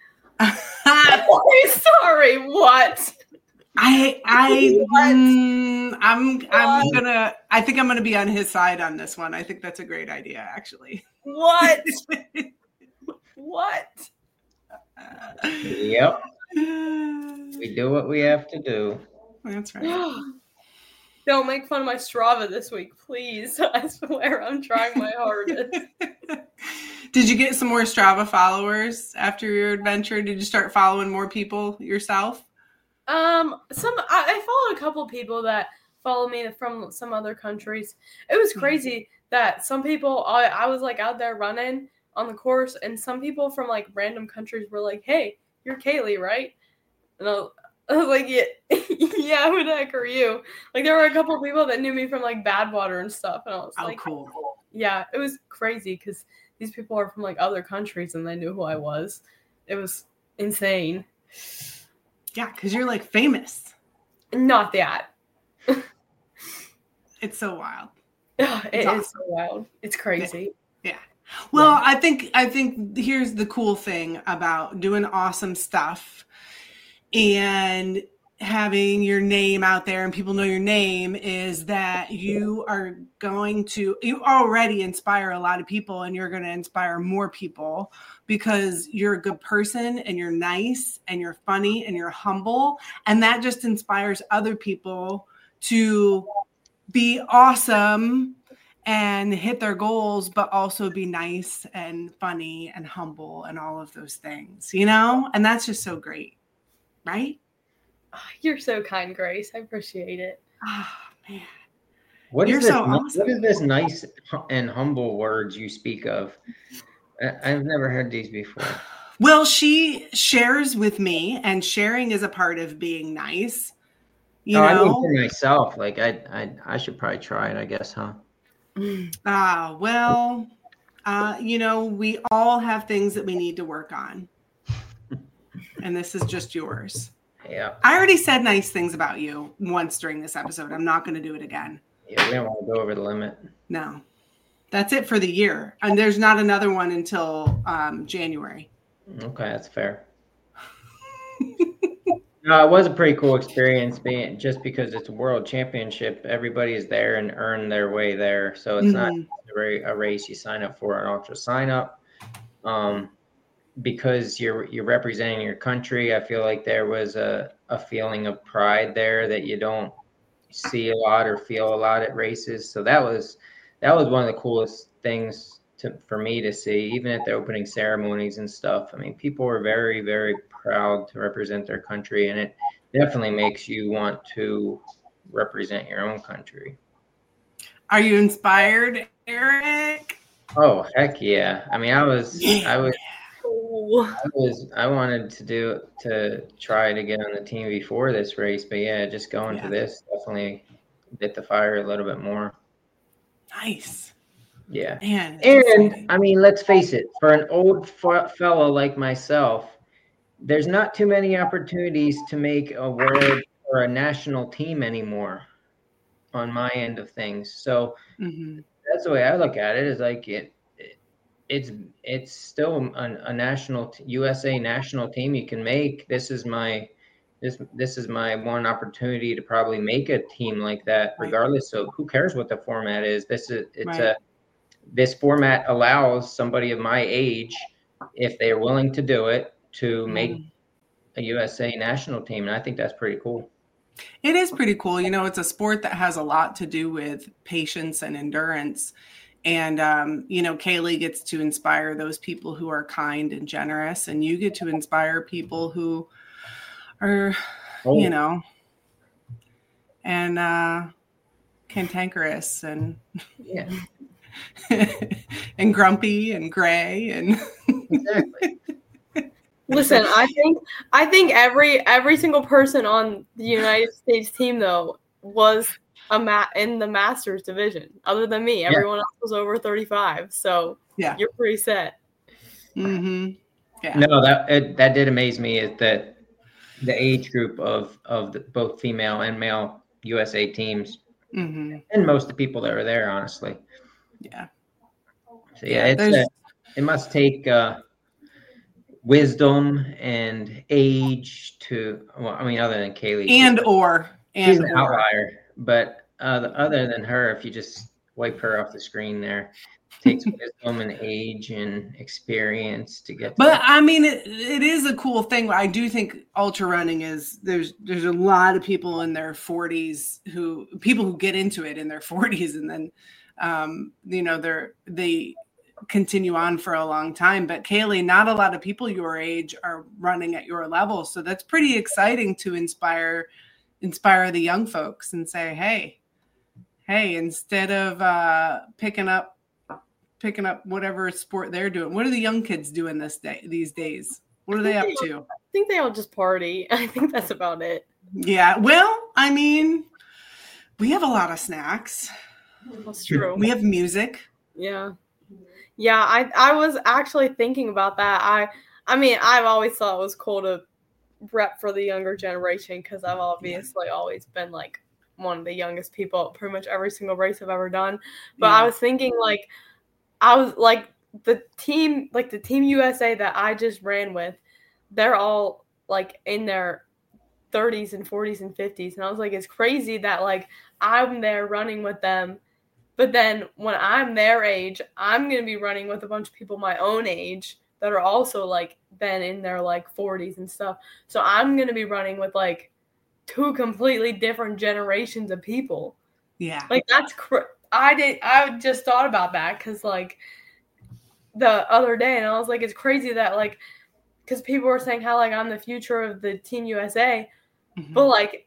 Sorry, what? I I mm, I'm what? I'm gonna I think I'm gonna be on his side on this one. I think that's a great idea, actually. What? What? Uh, yep. We do what we have to do. That's right. Don't make fun of my Strava this week, please. I swear I'm trying my hardest. Did you get some more Strava followers after your adventure? Did you start following more people yourself? Um, some I, I followed a couple people that follow me from some other countries. It was crazy that some people I, I was like out there running on the course, and some people from like random countries were like, "Hey, you're Kaylee, right?" And I was, I was like, "Yeah, yeah, who the heck are you?" Like there were a couple people that knew me from like Badwater and stuff, and I was oh, like, "Cool." Yeah, it was crazy because these people are from like other countries and they knew who I was. It was insane. Yeah, because you're like famous. Not that. It's so wild. It it's is awesome. so wild. It's crazy. Yeah. yeah. Well, yeah. I think I think here's the cool thing about doing awesome stuff and having your name out there and people know your name is that you are going to, you already inspire a lot of people, and you're going to inspire more people because you're a good person and you're nice and you're funny and you're humble. And that just inspires other people to be awesome and hit their goals, but also be nice and funny and humble and all of those things, you know? And that's just so great, right? Oh, you're so kind, Grace. I appreciate it. Oh, man. What You're is this, so awesome. What is this nice and humble words you speak of? I've never heard these before. Well, she shares with me, and sharing is a part of being nice. You oh, know, I mean for myself, like I, I, I should probably try it, I guess, huh? Ah, uh, well, uh, you know, we all have things that we need to work on, and this is just yours. Yeah. I already said nice things about you once during this episode. I'm not going to do it again. Yeah, we don't want to go over the limit. No. That's it for the year. And there's not another one until um, January. Okay, that's fair. No, it was a pretty cool experience being just because it's a world championship. Everybody is there and earn their way there. So it's mm-hmm. not a race you sign up for, an ultra sign up. Um, because you're you're representing your country, I feel like there was a, a feeling of pride there that you don't see a lot or feel a lot at races. So that was that was one of the coolest things to, for me to see, even at the opening ceremonies and stuff. I mean, people were very, very proud to represent their country, and it definitely makes you want to represent your own country. Are you inspired, Eric? Oh, heck yeah. I mean, I was yeah. I was I was I wanted to do to try to get on the team before this race, but yeah, just going yeah. to this definitely lit the fire a little bit more. Nice. Yeah. Man, and exciting. I mean, let's face it, for an old f- fellow like myself, there's not too many opportunities to make a world or a national team anymore on my end of things. So mm-hmm. that's the way I look at it, is like it, it it's it's still a, a national t- U S A national team you can make. This is my this this is my one opportunity to probably make a team like that, regardless of who cares what the format is. This is it's right. a this format allows somebody of my age, if they're willing to do it, to make mm. a U S A national team. And I think that's pretty cool. It is pretty cool. You know, it's a sport that has a lot to do with patience and endurance. And, um, you know, Kaylee gets to inspire those people who are kind and generous, and you get to inspire people who are, oh. you know, and uh, cantankerous and yeah. and grumpy and gray and exactly. Listen, I think I think every every single person on the United States team though was a ma- in the Masters division. Other than me, everyone yeah. else was over thirty-five. So yeah, you're pretty set. Mm-hmm. Yeah. No, that it, that did amaze me. Is that the age group of of the, both female and male U S A teams, mm-hmm. and most of the people that were there, honestly. Yeah. So yeah, it's a, it must take uh, wisdom and age to. Well, I mean, other than Kaylee, and or and she's an or. outlier, but uh, the, other than her, if you just wipe her off the screen, there it takes wisdom and age and experience to get. To but that. I mean, it, it is a cool thing. I do think ultra running is there's there's a lot of people in their forties who people who get into it in their forties and then um, you know they're they. continue on for a long time. But Kaylee, not a lot of people your age are running at your level. So that's pretty exciting to inspire, inspire the young folks and say, Hey, Hey, instead of uh, picking up, picking up whatever sport they're doing, what are the young kids doing this day, these days? What are they up to? I think they all just party. I think that's about it. Yeah. Well, I mean, we have a lot of snacks. That's true. We have music. Yeah. Yeah, I, I was actually thinking about that. I I mean, I've always thought it was cool to rep for the younger generation because I've obviously always been like one of the youngest people at pretty much every single race I've ever done. But yeah. I was thinking like I was like the team like the Team U S A that I just ran with, they're all like in their thirties and forties and fifties. And I was like, it's crazy that like I'm there running with them. But then when I'm their age, I'm going to be running with a bunch of people my own age that are also like then in their like forties and stuff. So I'm going to be running with like two completely different generations of people. Yeah. Like that's cr- I did I just thought about that cuz like the other day and I was like it's crazy that like cuz people were saying how like I'm the future of the Team U S A. Mm-hmm. But like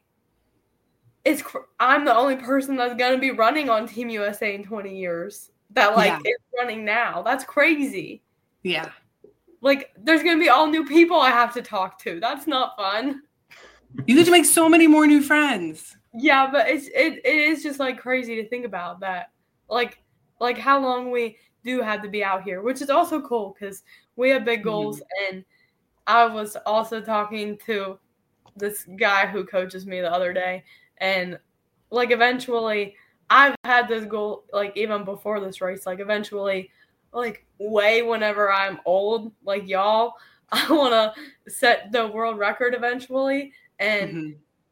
It's I'm the only person that's going to be running on Team U S A in twenty years that, like, yeah. is running now. That's crazy. Yeah. Like, there's going to be all new people I have to talk to. That's not fun. You get to make so many more new friends. Yeah, but it's it, it is just, like, crazy to think about that. Like, like how long we do have to be out here, which is also cool because we have big goals. Mm-hmm. And I was also talking to this guy who coaches me the other day. And, like, eventually, I've had this goal, like, even before this race, like, eventually, like, way whenever I'm old, like, y'all, I want to set the world record eventually. And, mm-hmm.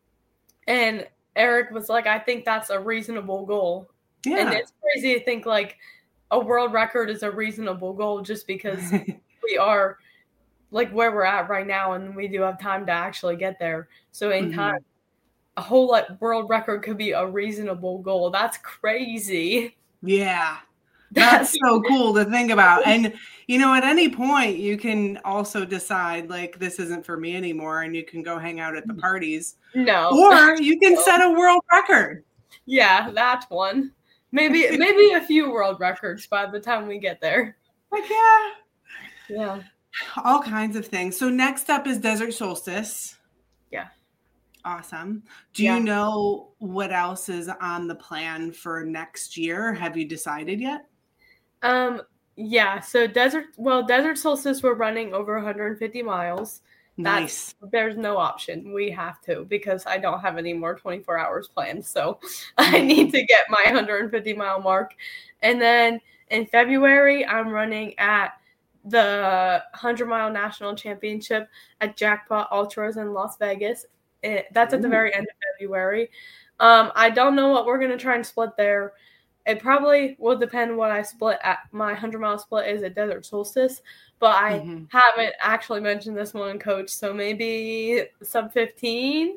and Eric was like, I think that's a reasonable goal. Yeah. And it's crazy to think, like, a world record is a reasonable goal just because we are, like, where we're at right now, and we do have time to actually get there. So, in mm-hmm. time, a whole like world record could be a reasonable goal. That's crazy. Yeah. That's so cool to think about. And, you know, at any point you can also decide like, this isn't for me anymore. And you can go hang out at the parties. No. Or you can set a world record. Yeah, that one. Maybe, maybe a few world records by the time we get there. Like, yeah. Yeah. All kinds of things. So next up is Desert Solstice. Yeah. Awesome. Do yeah. you know what else is on the plan for next year? Have you decided yet? Um, yeah. So desert, well, Desert Solstice, we're running over one hundred fifty miles. Nice. That's, there's no option. We have to because I don't have any more twenty-four hours planned. So I need to get my one hundred fifty mile mark. And then in February, I'm running at the one hundred mile national championship at Jackpot Ultras in Las Vegas. It, that's at the very end of February. Um, I don't know what we're going to try and split there. It probably will depend what I split at. My one hundred mile split is at Desert Solstice, but I mm-hmm. haven't actually mentioned this one, Coach. So maybe sub fifteen.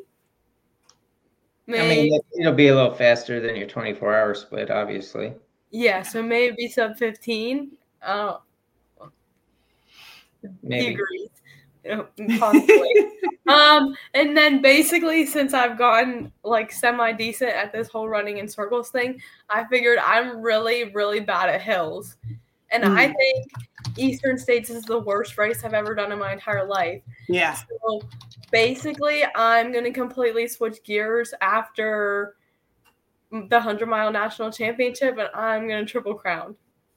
Maybe. I mean, it'll be a little faster than your twenty-four hour split, obviously. Yeah, so maybe sub fifteen. Uh, maybe. Degrees. Possibly. um, and then basically, since I've gotten like semi decent at this whole running in circles thing, I figured I'm really, really bad at hills, and mm. I think Eastern States is the worst race I've ever done in my entire life. Yeah. So basically, I'm going to completely switch gears after the hundred mile national championship, and I'm going to triple crown.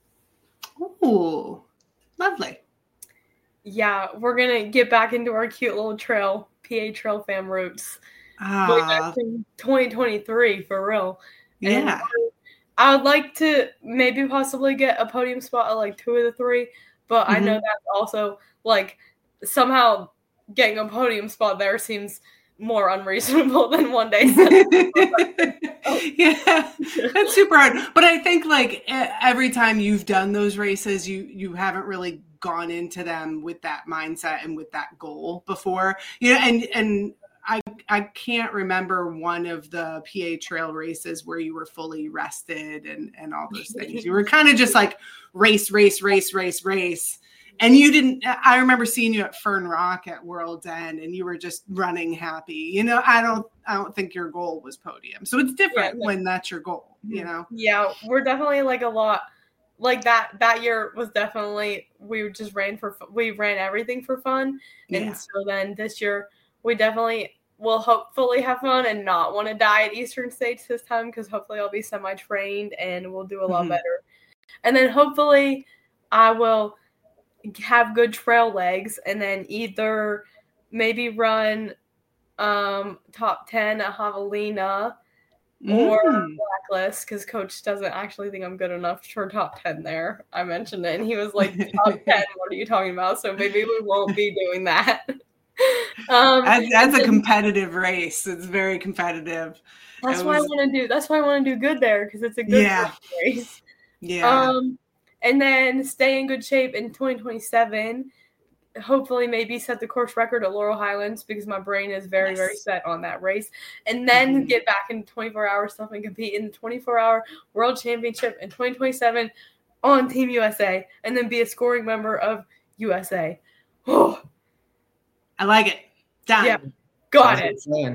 Ooh, lovely. Yeah, we're going to get back into our cute little trail, P A Trail Fam roots. Ah, in twenty twenty-three, for real. And yeah. I would like to maybe possibly get a podium spot at like two of the three, but Mhm. I know that's also like somehow getting a podium spot there seems more unreasonable than one day. Yeah, that's super hard. But I think like e- every time you've done those races, you you haven't really gone into them with that mindset and with that goal before. You know, and and I I can't remember one of the P A Trail races where you were fully rested and and all those things. You were kind of just like race, race, race, race, race. And you didn't, I remember seeing you at Fern Rock at World's End and you were just running happy. You know, I don't, I don't think your goal was podium. So it's different Yeah. when that's your goal, you know? Yeah, we're definitely like a lot like that. That year was definitely, we just ran for, we ran everything for fun. And Yeah. so then this year we definitely will hopefully have fun and not want to die at Eastern States this time, because hopefully I'll be semi-trained and we'll do a lot Mhm. better. And then hopefully I will have good trail legs and then either maybe run um, top ten at Javelina or Mm. Blacklist, because coach doesn't actually think I'm good enough for top ten there. I mentioned it and he was like, top ten, what are you talking about? So maybe we won't be doing that. um, That's, that's a then, competitive race. It's very competitive. that's It why was- I want to do, that's why I want to do good there, because it's a good Yeah. race. Yeah. Um, and then stay in good shape in twenty twenty-seven. Hopefully, maybe set the course record at Laurel Highlands, because my brain is very, Yes. very set on that race. And then Mhm. get back into twenty-four hour stuff and compete in the twenty-four hour World Championship in twenty twenty-seven on Team U S A, and then be a scoring member of U S A. Oh, I like it. Done. Yeah. got Sounds it. like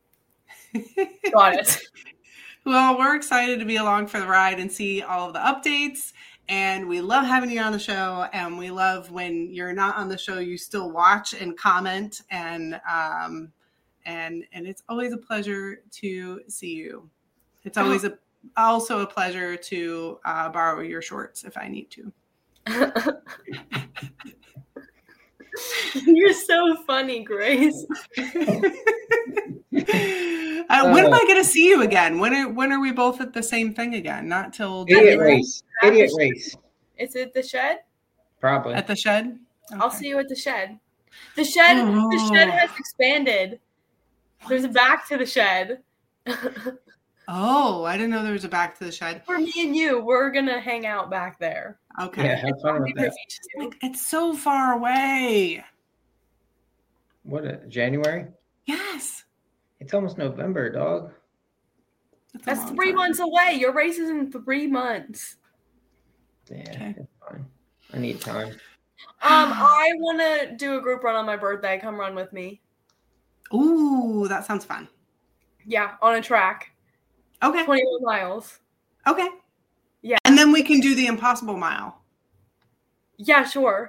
a plan. Got it. Well, we're excited to be along for the ride and see all of the updates. And we love having you on the show. And we love when you're not on the show, you still watch and comment. And um, and and it's always a pleasure to see you. It's always a also a pleasure to uh, borrow your shorts if I need to. You're so funny, Grace. Uh, when am I going to see you again? When are when are we both at the same thing again? Not till Idiot January? race. Idiot race. Is it the shed? Probably. At the shed? I'll Okay. see you at the shed. The shed, the shed Oh. has expanded. There's a back to the shed. Oh, I didn't know there was a back to the shed. For me and you, we're gonna hang out back there. Okay. Yeah, have fun with that. Like, it's so far away. What, a, January? Yes. It's almost November, dog. That's, a That's long three time. months away. Your race is in three months. Yeah, Okay. it's fine. I need time. Um, I want to do a group run on my birthday. Come run with me. Ooh, that sounds fun. Yeah, on a track. Okay. twenty-one miles. Okay. Yeah. And then we can do the impossible mile. Yeah, sure.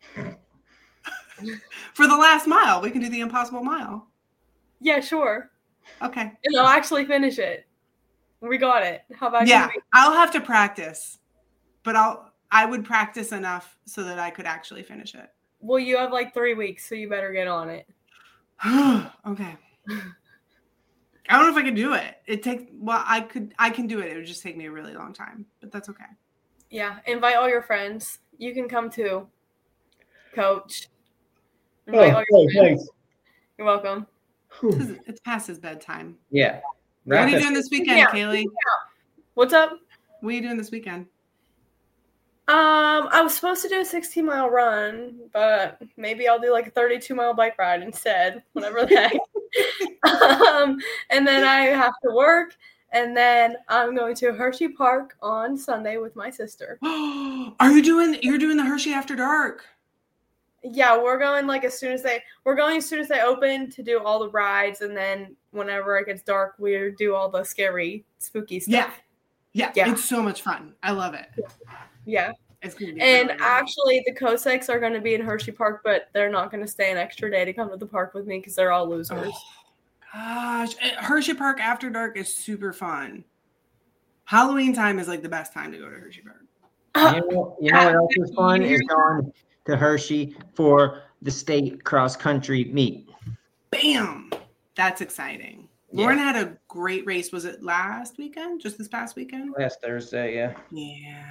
For the last mile, we can do the impossible mile. Yeah, sure. Okay. And I'll actually finish it. We got it. How about Yeah, you? I'll have to practice, but I'll I would practice enough so that I could actually finish it. Well, you have like three weeks, so you better get on it. Okay. I don't know if I could do it. It takes well, I could I can do it. It would just take me a really long time, but that's okay. Yeah, invite all your friends. You can come too, Coach. Invite all your friends. You're welcome. It's, it's past his bedtime. Yeah. What are Wrap you it. doing this weekend, Yeah. Kaylee? What's up? What are you doing this weekend? Um, I was supposed to do a sixteen mile run, but maybe I'll do like a thirty-two mile bike ride instead, whatever the heck. um, and then I have to work, and then I'm going to Hershey Park on Sunday with my sister. Are you doing you're doing the Hershey After Dark? Yeah, we're going like as soon as they we're going as soon as they open to do all the rides, and then whenever it gets dark, we do all the scary, spooky stuff. Yeah. Yeah. Yeah. It's so much fun. I love it. Yeah. It's gonna be And really actually, the Cossacks are going to be in Hershey Park, but they're not going to stay an extra day to come to the park with me because they're all losers. Oh, gosh, Hershey Park after dark is super fun. Halloween time is like the best time to go to Hershey Park. You know, you know what else is fun is going to Hershey for the state cross country meet. Bam! That's exciting. Yeah. Lauren had a great race. Was it last weekend? Just this past weekend? Last Thursday, yeah. Yeah.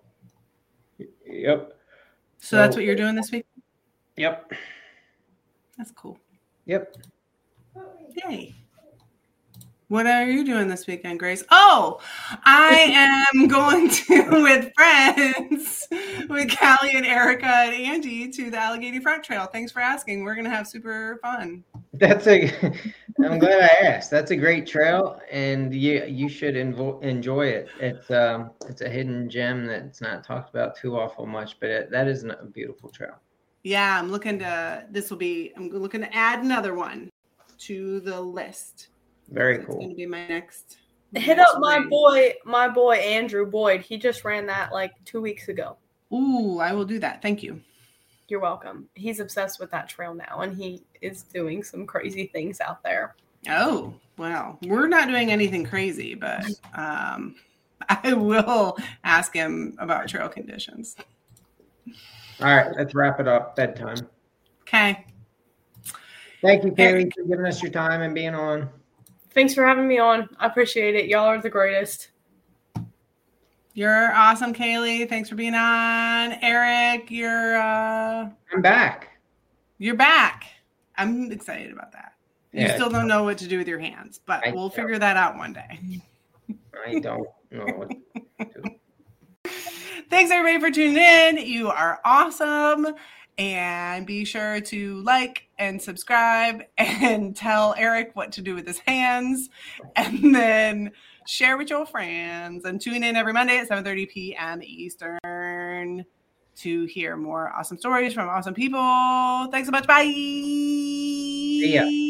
Yep. So, So- that's what you're doing this week? Yep. That's cool. Yep. Yay. What are you doing this weekend, Grace? Oh, I am going to, with friends, with Callie and Erica and Angie, to the Allegheny Front Trail. Thanks for asking. We're going to have super fun. That's a. I'm glad I asked. That's a great trail, and you you should invo- enjoy it. It's um it's a hidden gem that's not talked about too awful much, but it, that is a beautiful trail. Yeah, I'm looking to, this will be, I'm looking to add another one to the list. Very It's cool. going to be my next. Hit next up my race. boy, my boy Andrew Boyd. He just ran that like two weeks ago. Ooh, I will do that. Thank you. You're welcome. He's obsessed with that trail now, and he is doing some crazy things out there. Oh, well, we're not doing anything crazy, but um, I will ask him about trail conditions. All right, let's wrap it up. Bedtime. Okay. Thank you, Kaylee, for giving us your time and being on. Thanks for having me on. I appreciate it. Y'all are the greatest. You're awesome, Kaylee. Thanks for being on. Eric, you're uh, I'm back. you're back. I'm excited about that. You Yeah. still don't know what to do with your hands, but I we'll know. figure that out one day. I don't know what to do. Thanks everybody for tuning in. You are awesome. And be sure to like and subscribe and tell Eric what to do with his hands. And then share with your friends. And tune in every Monday at seven thirty p.m. Eastern to hear more awesome stories from awesome people. Thanks so much. Bye. See ya.